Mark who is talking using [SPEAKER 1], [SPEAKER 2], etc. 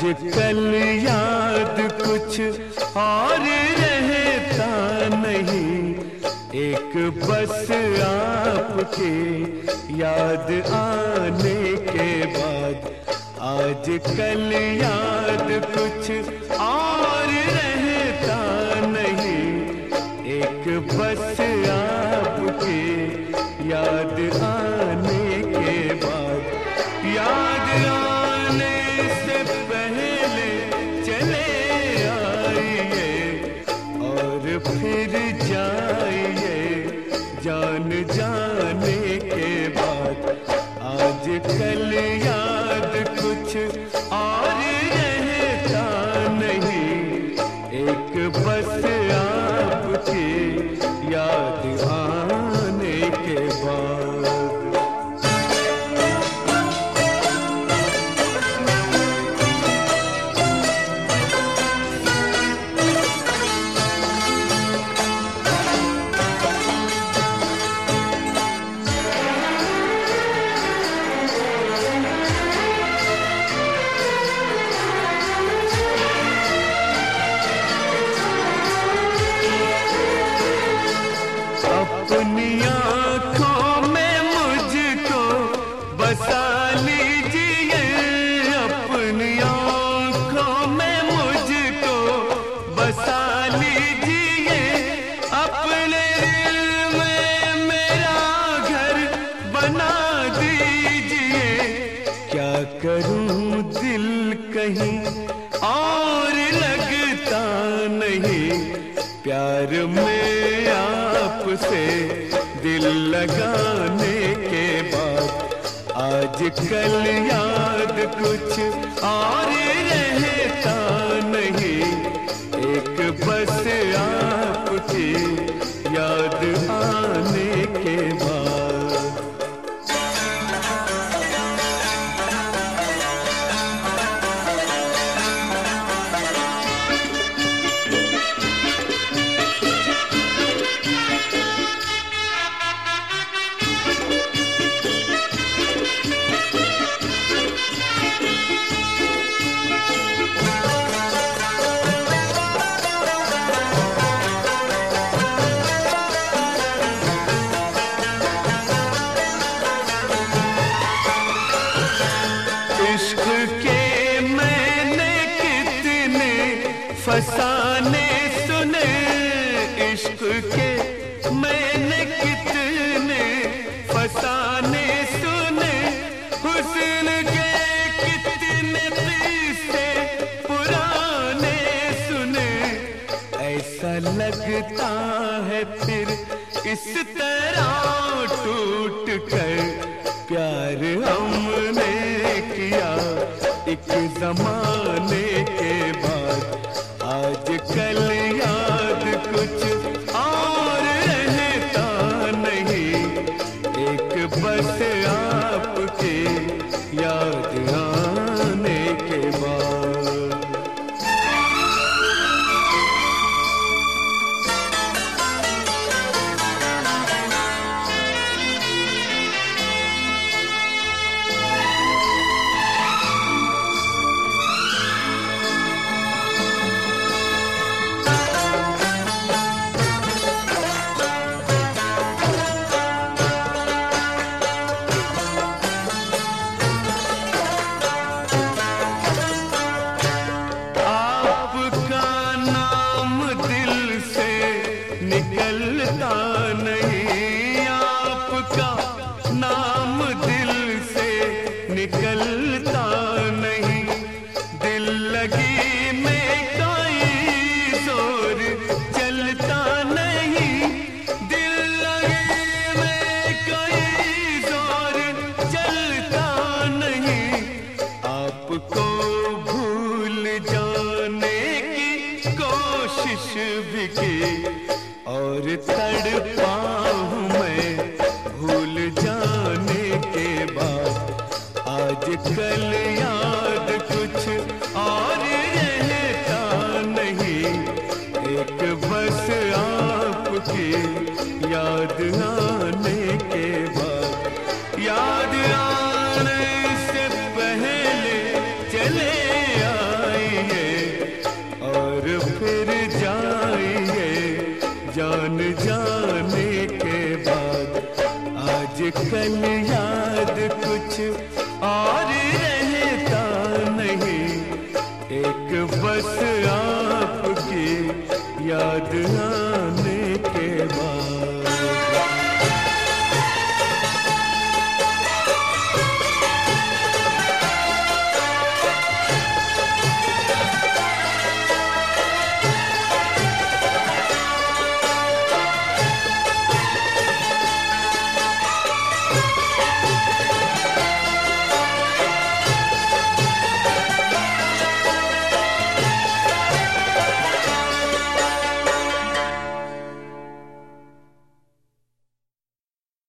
[SPEAKER 1] आजकल याद कुछ और रहता नहीं, एक बस आपके याद आने के बाद। आजकल याद कुछ और रहता नहीं, एक बस आपके याद आने के बाद। याद आने से पहले चले आइए और फिर जाइए जान जाने के बाद। आजकल याद कुछ और रहता नहीं, एक बस आपके याद आने के बाद। अपनी आँखों में मुझको बसा लीजिए, अपनी आँखों में मुझको बसा लीजिए, अपने दिल में मेरा घर बना दीजिए। क्या करूं दिल कहीं और लगता नहीं, प्यार में आपसे दिल लगाने के बाद। आजकल याद कुछ और रहता नहीं, एक बस आपकी याद आने के बाद। इश्क के मैंने कितने फसाने सुने, इश्क के मैंने कितने फसाने सुने, हुस्न के कितने किस्से पुराने सुने। ऐसा लगता है फिर इस तरह टूट कर प्यार हमने किया एक जमाने के बाद। आजकल याद कुछ और रहता नहीं, एक बस आपके याद आने के बाद। निकलता नहीं, आपका नाम दिल से निकलता नहीं। दिल लगी में कोई जोर चलता नहीं, दिल लगी में कोई जोर चलता नहीं। आपको भूल जाने की कोशिश भी की और तड़पा हूँ मैं भूल जाने के बाद। आजकल याद कुछ और रहता नहीं, एक बस आपकी याद आने के बाद। याद आने से पहले चले निकल